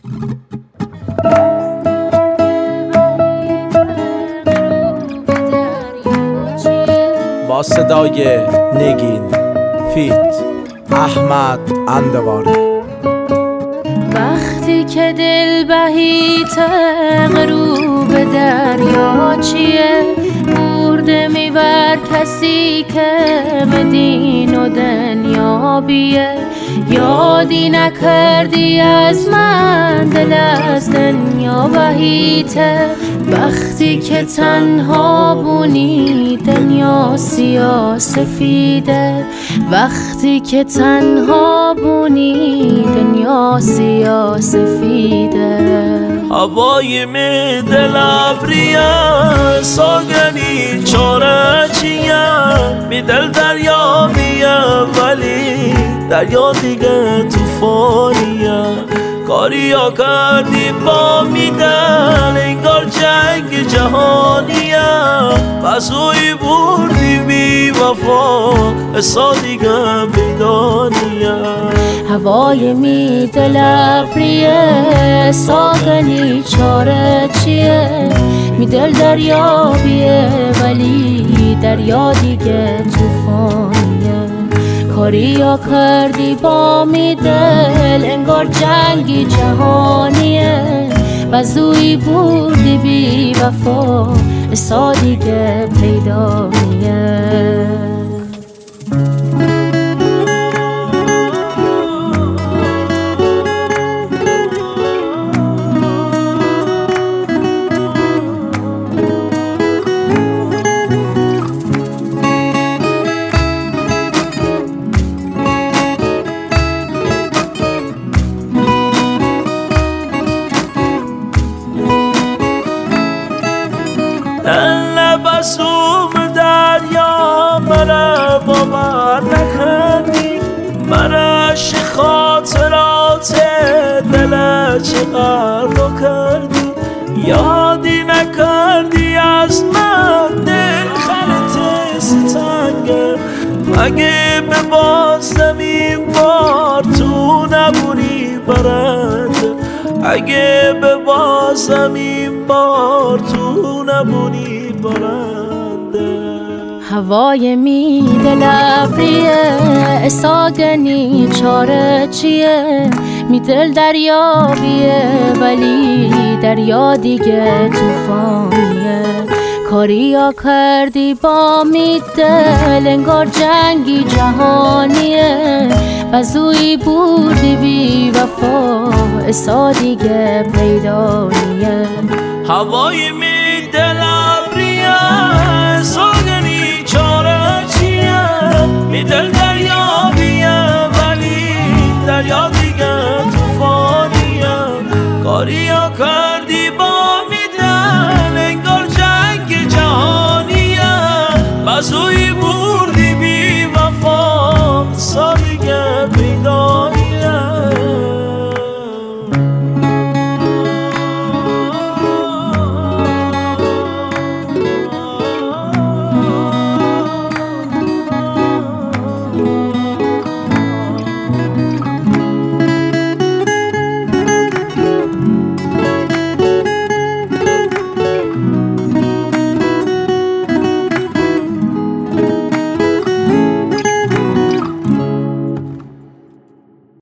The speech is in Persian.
با صدای نگین فیت احمد اندواری. وقتی که دل بهیت غروب دریاچیه، برده میبر کسی که به دین و دنیا بیه. یادی نکردی از من دل از دنیا بهیته، وقتی که تنها بونی دنیا سیاه سفیده. وقتی که تنها بونی دنیا سیاه سفیده. هوای می دل ابریه ساگنی چاره چیه، می دل دریا بیه ولی دریا دیگه توفانیه. کاریا کردی با می دل انگار جنگ جهانیه، بزوی بردی بی وفا اصلا دیگه بیدانیه. هوای می دل ابریه ساگنی چاره چیه، می دل دریا بیه ولی دریا دیگه توفانیه. کاریا کردی با می دل انگار جنگی جهانیه، بزوی بردی بی وفا اصلا دیگه پیدا نیه. لبسوم دریا مرا باور نکردی، مرش خاطرات دل چقدر رو کردی. یادی نکردی از من دل خلط ستنگه، مگه به بازم این بار تو نبونی برنده. اگه به بازم این بار تو نبونی برنده. هوای می دل ابریه ساگنی چاره چیه، می دل دریا بیه ولی دریا دیگه توفانیه. کاریا کردی با می دل انگار جنگی جهانیه، بزوی بودی بی وفا اصلا دیگه پیدا نیه. هوای می دل